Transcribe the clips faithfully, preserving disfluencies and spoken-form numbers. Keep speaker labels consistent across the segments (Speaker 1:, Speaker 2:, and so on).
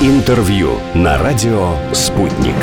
Speaker 1: Интервью на радио «Спутник».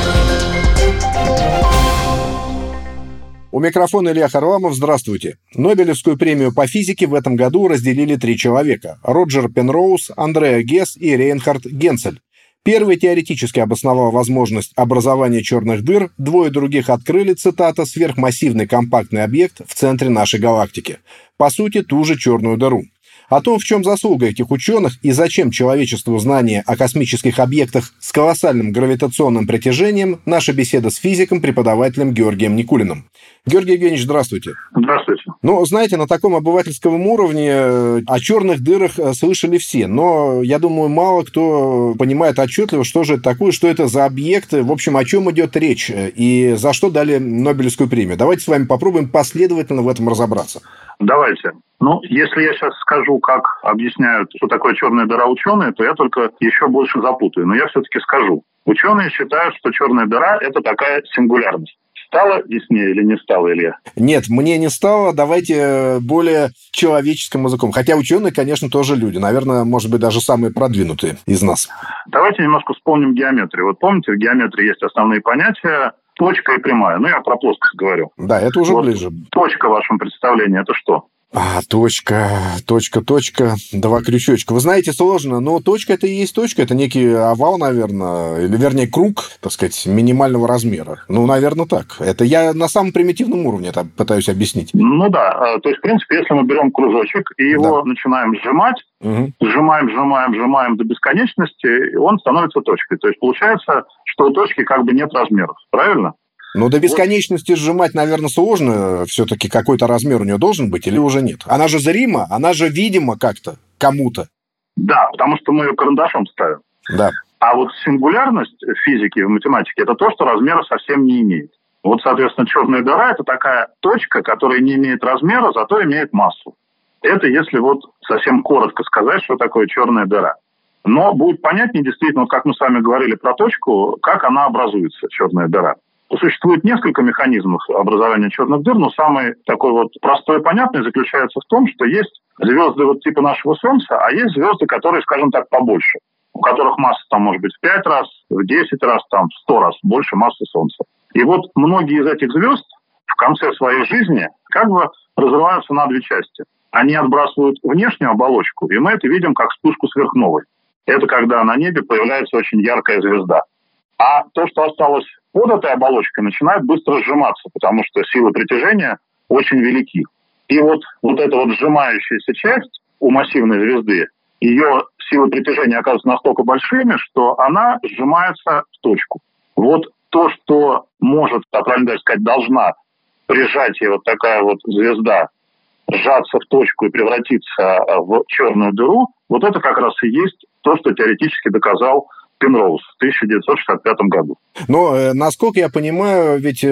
Speaker 2: У микрофона Илья Харламов. Здравствуйте. Нобелевскую премию по физике в этом году разделили три человека. Роджер Пенроуз, Андреа Гесс и Рейнхард Генцель. Первый теоретически обосновал возможность образования черных дыр, двое других открыли, цитата, «сверхмассивный компактный объект в центре нашей галактики». По сути, ту же черную дыру. О том, в чем заслуга этих ученых и зачем человечеству знание о космических объектах с колоссальным гравитационным притяжением, наша беседа с физиком-преподавателем Георгием Никулиным. Георгий Евгеньевич, здравствуйте.
Speaker 3: Здравствуйте.
Speaker 2: Ну, знаете, на таком обывательском уровне о черных дырах слышали все, но, я думаю, мало кто понимает отчетливо, что же это такое, что это за объекты, в общем, о чем идет речь и за что дали Нобелевскую премию. Давайте с вами попробуем последовательно в этом разобраться.
Speaker 3: Давайте. Ну, если я сейчас скажу, как объясняют, что такое черная дыра ученые, то я только еще больше запутаю. Но я все-таки скажу. Ученые считают, что черная дыра – это такая сингулярность. Стало яснее или не стало, Илья?
Speaker 2: Нет, мне не стало. Давайте более человеческим языком. Хотя ученые, конечно, тоже люди. Наверное, может быть, даже самые продвинутые из нас.
Speaker 3: Давайте немножко вспомним геометрию. Вот помните, в геометрии есть основные понятия точка и прямая. Ну, я про плоскость говорю.
Speaker 2: Да, это уже
Speaker 3: вот
Speaker 2: ближе.
Speaker 3: Точка в вашем представлении – это что?
Speaker 2: А, точка, точка, точка, два крючочка. Вы знаете, сложно, но точка – это и есть точка. Это некий овал, наверное, или, вернее, круг, так сказать, минимального размера. Ну, наверное, так. Это я на самом примитивном уровне это пытаюсь объяснить.
Speaker 3: Ну да, то есть, в принципе, если мы берем кружочек и его да. начинаем сжимать, угу. сжимаем, сжимаем, сжимаем до бесконечности, он становится точкой. То есть, получается, что у точки как бы нет размеров. Правильно?
Speaker 2: Ну, до бесконечности сжимать, наверное, сложно. Все-таки какой-то размер у нее должен быть или уже нет? Она же зрима, она же видима как-то кому-то.
Speaker 3: Да, потому что мы ее карандашом ставим.
Speaker 2: Да.
Speaker 3: А вот сингулярность в физике, в математике – это то, что размера совсем не имеет. Вот, соответственно, черная дыра – это такая точка, которая не имеет размера, зато имеет массу. Это если вот совсем коротко сказать, что такое черная дыра. Но будет понятнее, действительно, вот как мы с вами говорили про точку, как она образуется, черная дыра. Существует несколько механизмов образования черных дыр, но самый такой вот простой и понятный заключается в том, что есть звезды вот типа нашего Солнца, а есть звезды, которые, скажем так, побольше, у которых масса там может быть в пять раз, в десять раз, там, в сто раз больше массы Солнца. И вот многие из этих звезд в конце своей жизни как бы разрываются на две части. Они отбрасывают внешнюю оболочку, и мы это видим как вспышку сверхновой. Это когда на небе появляется очень яркая звезда. А то, что осталось под этой оболочкой, начинает быстро сжиматься, потому что силы притяжения очень велики. И вот, вот эта вот сжимающаяся часть у массивной звезды, ее силы притяжения оказываются настолько большими, что она сжимается в точку. Вот то, что может, а правильно даже сказать, должна при сжатии вот такая вот звезда сжаться в точку и превратиться в черную дыру, вот это как раз и есть то, что теоретически доказал Пенроуз в тысяча девятьсот шестьдесят пятом году.
Speaker 2: Но, насколько я понимаю, ведь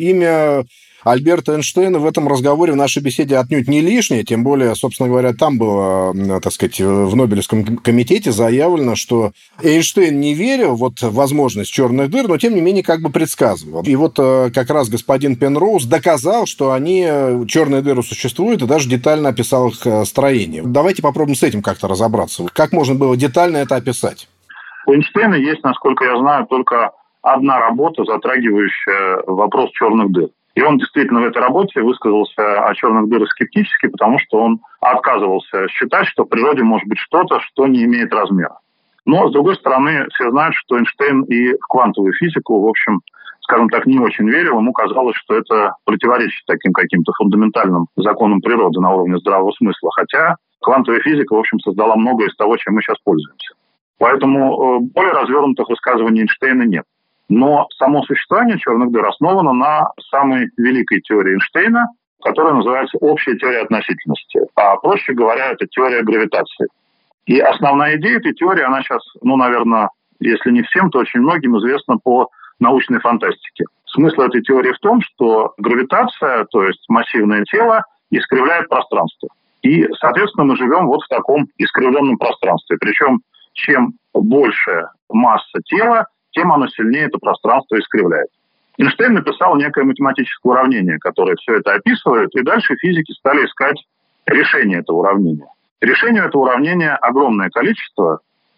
Speaker 2: имя Альберта Эйнштейна в этом разговоре, в нашей беседе отнюдь не лишнее, тем более, собственно говоря, там было, так сказать, в Нобелевском комитете заявлено, что Эйнштейн не верил вот в возможность черных дыр, но, тем не менее, как бы предсказывал. И вот как раз господин Пенроуз доказал, что они, черные дыры существуют, и даже детально описал их строение. Давайте попробуем с этим как-то разобраться. Как можно было детально это описать?
Speaker 3: У Эйнштейна есть, насколько я знаю, только одна работа, затрагивающая вопрос черных дыр. И он действительно в этой работе высказался о черных дырах скептически, потому что он отказывался считать, что в природе может быть что-то, что не имеет размера. Но, с другой стороны, все знают, что Эйнштейн и в квантовую физику, в общем, скажем так, не очень верил. Ему казалось, что это противоречит таким каким-то фундаментальным законам природы на уровне здравого смысла. Хотя квантовая физика, в общем, создала многое из того, чем мы сейчас пользуемся. Поэтому более развернутых высказываний Эйнштейна нет. Но само существование черных дыр основано на самой великой теории Эйнштейна, которая называется общая теория относительности. А проще говоря, это теория гравитации. И основная идея этой теории, она сейчас, ну, наверное, если не всем, то очень многим известна по научной фантастике. Смысл этой теории в том, что гравитация, то есть массивное тело, искривляет пространство. И, соответственно, мы живем вот в таком искривленном пространстве. Причем чем больше масса тела, тем оно сильнее это пространство искривляет. Эйнштейн написал некое математическое уравнение, которое все это описывает, и дальше физики стали искать решение этого уравнения. Решению этого уравнения огромное количество,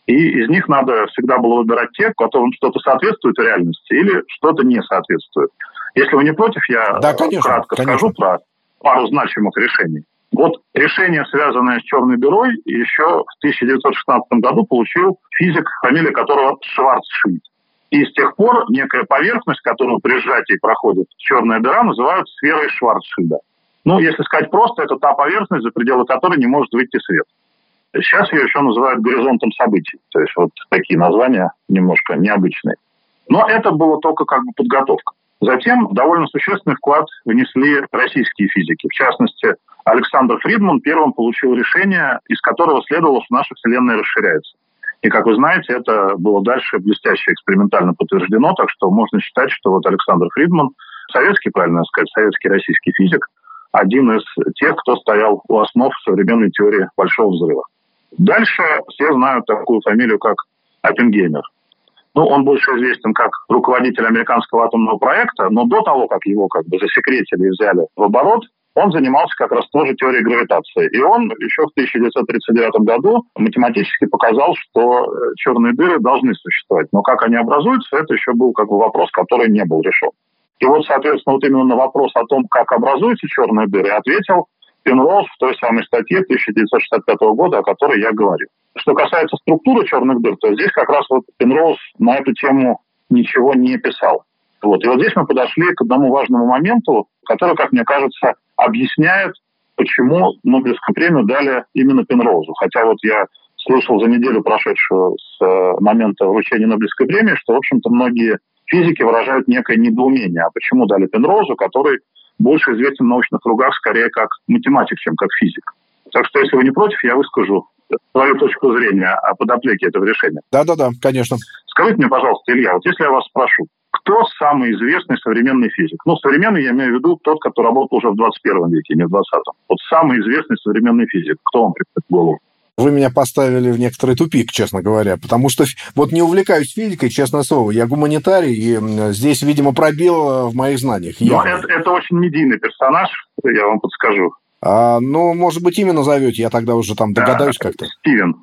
Speaker 3: И из них надо всегда было выбирать те, которым что-то соответствует реальности или что-то не соответствует. Если вы не против, я
Speaker 2: да, конечно,
Speaker 3: кратко
Speaker 2: конечно.
Speaker 3: скажу про пару значимых решений. Вот решение, связанное с черной дырой, еще в тысяча девятьсот шестнадцатом году получил физик, фамилия которого Шварцшильд. И с тех пор некая поверхность, которую при сжатии проходит черная дыра, называют сферой Шварцшильда. Ну, если сказать просто, это та поверхность, за пределы которой не может выйти свет. Сейчас ее еще называют горизонтом событий. То есть вот такие названия немножко необычные. Но это было только как бы подготовка. Затем довольно существенный вклад внесли российские физики. В частности, Александр Фридман первым получил решение, из которого следовало, что наша Вселенная расширяется. И, как вы знаете, это было дальше блестяще экспериментально подтверждено, так что можно считать, что вот Александр Фридман, советский, правильно сказать, советский российский физик, один из тех, кто стоял у основ современной теории Большого взрыва. Дальше все знают такую фамилию, как Оппенгеймер. Ну, он больше известен как руководитель американского атомного проекта, но до того, как его как бы засекретили и взяли в оборот, он занимался как раз тоже теорией гравитации. И он еще в тысяча девятьсот тридцать девятом году математически показал, что черные дыры должны существовать. Но как они образуются, это еще был как бы вопрос, который не был решен. И вот, соответственно, вот именно на вопрос о том, как образуются черные дыры, ответил Пенроуз в той самой статье тысяча девятьсот шестьдесят пятого года, о которой я говорю. Что касается структуры черных дыр, то здесь как раз вот Пенроуз на эту тему ничего не писал. Вот. И вот здесь мы подошли к одному важному моменту, который, как мне кажется, объясняет, почему Нобелевскую премию дали именно Пенроузу. Хотя вот я слышал за неделю, прошедшую с момента вручения Нобелевской премии, что, в общем-то, многие физики выражают некое недоумение, а почему дали Пенроузу, который больше известен в научных кругах скорее как математик, чем как физик. Так что, если вы не против, я выскажу свою точку зрения о подоплеке этого решения.
Speaker 2: Да-да-да, конечно.
Speaker 3: Скажите мне, пожалуйста, Илья, вот если я вас спрошу, кто самый известный современный физик? Ну, современный я имею в виду тот, который работал уже в двадцать первом веке, не в двадцатом. Вот самый известный современный физик. Кто вам приходит в голову?
Speaker 2: Вы меня поставили в некоторый тупик, честно говоря, потому что вот не увлекаюсь физикой, честное слово. Я гуманитарий, и здесь, видимо, пробел в моих знаниях.
Speaker 3: Но это, это очень медийный персонаж, я вам подскажу.
Speaker 2: А, ну, может быть, имя назовете, я тогда уже там догадаюсь да, как-то.
Speaker 3: Стивен.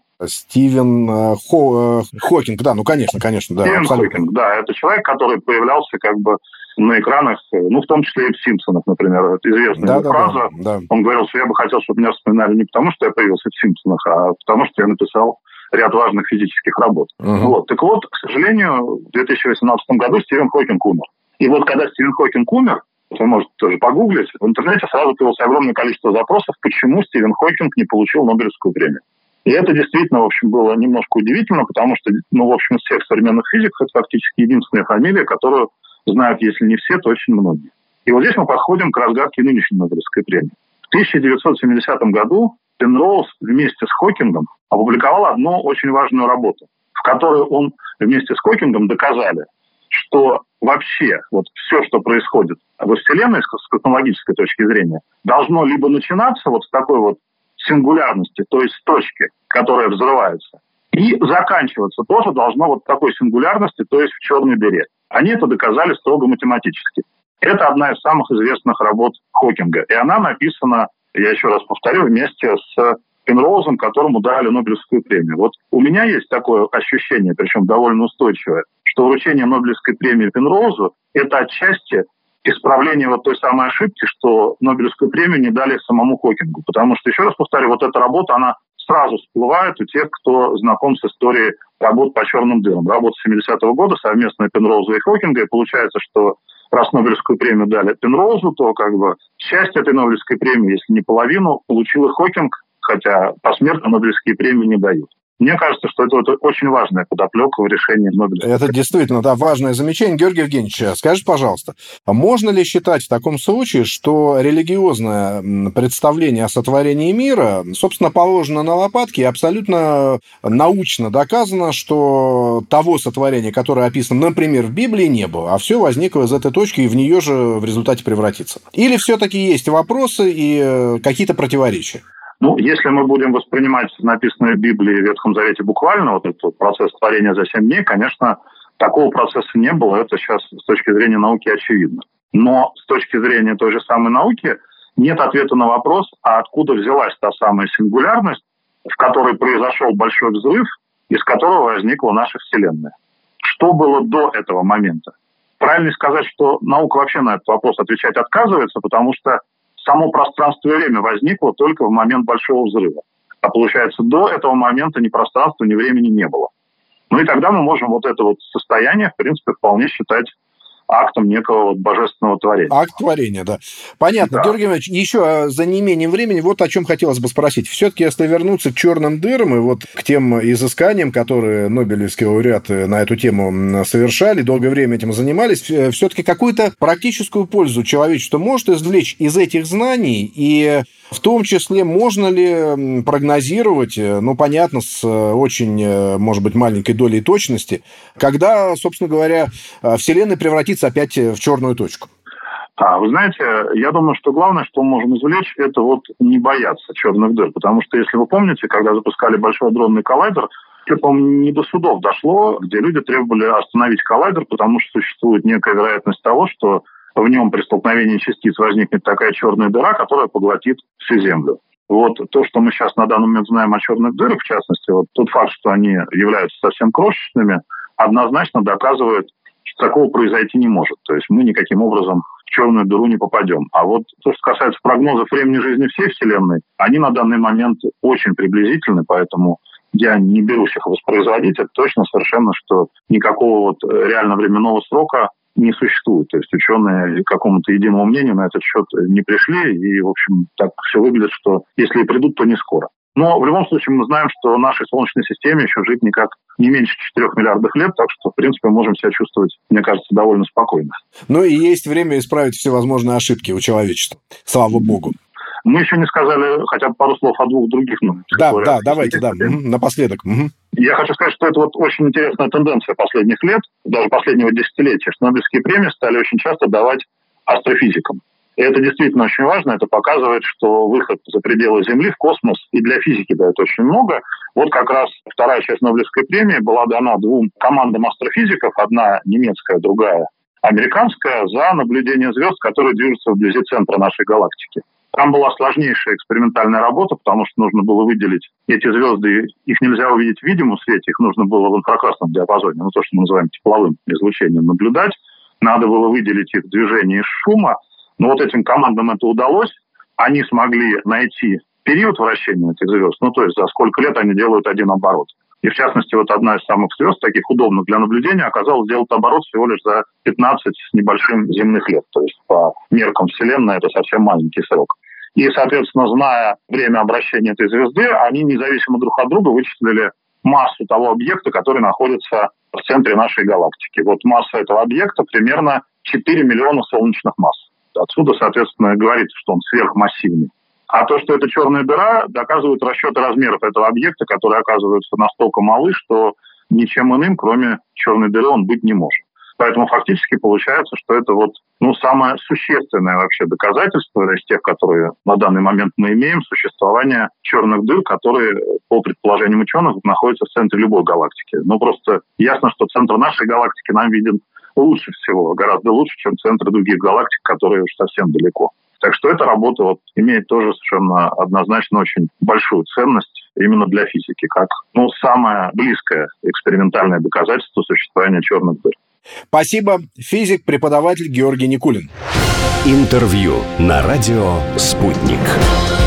Speaker 2: Стивен Хо, Хокинг, да, ну, конечно, конечно, да.
Speaker 3: Стивен
Speaker 2: абсолютно.
Speaker 3: Хокинг, да, это человек, который появлялся как бы на экранах, ну, в том числе и в «Симпсонах», например. Это известная да, да, фраза. Да, да. Он говорил, что я бы хотел, чтобы меня вспоминали не потому, что я появился в «Симпсонах», а потому, что я написал ряд важных физических работ. Угу. Вот. Так вот, к сожалению, в две тысячи восемнадцатом году Стивен Хокинг умер. И вот когда Стивен Хокинг умер, вы можете тоже погуглить, в интернете сразу появилось огромное количество запросов, почему Стивен Хокинг не получил Нобелевскую премию. И это действительно, в общем, было немножко удивительно, потому что, ну, в общем, из всех современных физиков это фактически единственная фамилия, которую знают, если не все, то очень многие. И вот здесь мы подходим к разгадке нынешней Нобелевской премии. В тысяча девятьсот семидесятом году Пенроуз вместе с Хокингом опубликовал одну очень важную работу, в которой он вместе с Хокингом доказали, что вообще вот все, что происходит во Вселенной с космологической точки зрения, должно либо начинаться вот с такой вот сингулярности, то есть с точки, которая взрывается, и заканчиваться тоже должно вот такой сингулярности, то есть в черной дыре. Они это доказали строго математически. Это одна из самых известных работ Хокинга. И она написана, я еще раз повторю, вместе с Пенроузом, которому дали Нобелевскую премию. Вот у меня есть такое ощущение, причем довольно устойчивое, что вручение Нобелевской премии Пенроузу – это отчасти исправление вот той самой ошибки, что Нобелевскую премию не дали самому Хокингу. Потому что, еще раз повторю, вот эта работа, она сразу всплывает у тех, кто знаком с историей работ по черным дырам. Работа семидесятого года, совместная Пенроуза и Хокинга, и получается, что раз Нобелевскую премию дали Пенроузу, то как бы часть этой Нобелевской премии, если не половину, получил и Хокинг, хотя посмертно Нобелевские премии не дают. Мне кажется, что это, это очень важная подоплека в решении Нобелевской премии.
Speaker 2: Это действительно, да, важное замечание. Георгий Евгеньевич, скажите, пожалуйста, можно ли считать в таком случае, что религиозное представление о сотворении мира, собственно, положено на лопатки и абсолютно научно доказано, что того сотворения, которое описано, например, в Библии, не было, а все возникло из этой точки и в нее же в результате превратится? Или все-таки есть вопросы и какие-то противоречия?
Speaker 3: Ну, если мы будем воспринимать написанное в Библии и в Ветхом Завете буквально, вот этот процесс творения за семь дней, конечно, такого процесса не было. Это сейчас с точки зрения науки очевидно. Но с точки зрения той же самой науки нет ответа на вопрос, а откуда взялась та самая сингулярность, в которой произошел большой взрыв, из которого возникла наша Вселенная. Что было до этого момента? Правильно сказать, что наука вообще на этот вопрос отвечать отказывается, потому что само пространство и время возникло только в момент Большого взрыва. А получается, до этого момента ни пространства, ни времени не было. Ну и тогда мы можем вот это вот состояние, в принципе, вполне считать актом некого вот божественного творения.
Speaker 2: Акт творения, да. Понятно.
Speaker 3: Да.
Speaker 2: Георгий Иванович, еще за неимением времени, вот о чем хотелось бы спросить. Все-таки, если вернуться к черным дырам и вот к тем изысканиям, которые нобелевские лауреаты на эту тему совершали, долгое время этим занимались, все-таки какую-то практическую пользу человечество может извлечь из этих знаний, и в том числе можно ли прогнозировать, ну, понятно, с очень, может быть, маленькой долей точности, когда, собственно говоря, Вселенная превратится опять в черную точку?
Speaker 3: А, вы знаете, я думаю, что главное, что мы можем извлечь, это вот не бояться черных дыр. Потому что, если вы помните, когда запускали Большой адронный коллайдер, это, по-моему, не до судов дошло, где люди требовали остановить коллайдер, потому что существует некая вероятность того, что в нем при столкновении частиц возникнет такая черная дыра, которая поглотит всю Землю. Вот то, что мы сейчас на данный момент знаем о черных дырах, в частности, вот тот факт, что они являются совсем крошечными, однозначно доказывает, что такого произойти не может. То есть мы никаким образом в черную дыру не попадем. А вот то, что касается прогнозов времени жизни всей Вселенной, они на данный момент очень приблизительны, поэтому я не берусь их воспроизводить. Это точно совершенно, что никакого вот реально временного срока не существует. То есть ученые к какому-то единому мнению на этот счет не пришли. И, в общем, так все выглядит, что если и придут, то не скоро. Но в любом случае мы знаем, что в нашей Солнечной системе еще жить никак не меньше четырёх миллиардов лет, так что, в принципе, можем себя чувствовать, мне кажется, довольно спокойно.
Speaker 2: Ну и есть время исправить всевозможные ошибки у человечества. Слава богу.
Speaker 3: Мы еще не сказали хотя бы пару слов о двух других. Ну,
Speaker 2: да, да, давайте, да, угу, напоследок. Угу.
Speaker 3: Я хочу сказать, что это вот очень интересная тенденция последних лет, даже последнего десятилетия, что Нобелевские премии стали очень часто давать астрофизикам. И это действительно очень важно, это показывает, что выход за пределы Земли в космос и для физики дает очень много. Вот как раз вторая часть Нобелевской премии была дана двум командам астрофизиков, одна немецкая, другая американская, за наблюдение звезд, которые движутся вблизи центра нашей галактики. Там была сложнейшая экспериментальная работа, потому что нужно было выделить эти звезды, их нельзя увидеть в видимом свете, их нужно было в инфракрасном диапазоне, ну то, что мы называем тепловым излучением, наблюдать. Надо было выделить их движение из шума. Но вот этим командам это удалось. Они смогли найти период вращения этих звезд, ну то есть за сколько лет они делают один оборот. И в частности, вот одна из самых звезд, таких удобных для наблюдения, оказалась делать оборот всего лишь за пятнадцать с небольшим земных лет. То есть по меркам Вселенной это совсем маленький срок. И, соответственно, зная время обращения этой звезды, они независимо друг от друга вычислили массу того объекта, который находится в центре нашей галактики. Вот масса этого объекта примерно четыре миллиона солнечных масс. Отсюда, соответственно, говорится, что он сверхмассивный. А то, что это черная дыра, доказывают расчеты размеров этого объекта, которые оказываются настолько малы, что ничем иным, кроме черной дыры, он быть не может. Поэтому фактически получается, что это вот, ну, самое существенное вообще доказательство из тех, которые на данный момент мы имеем, существования черных дыр, которые, по предположениям ученых, находятся в центре любой галактики. Ну, просто ясно, что центр нашей галактики нам виден лучше всего, гораздо лучше, чем центры других галактик, которые уж совсем далеко. Так что эта работа вот имеет тоже совершенно однозначно очень большую ценность именно для физики, как, ну, самое близкое экспериментальное доказательство существования черных дыр.
Speaker 2: Спасибо. Физик, преподаватель Георгий Никулин.
Speaker 1: Интервью на радио «Спутник».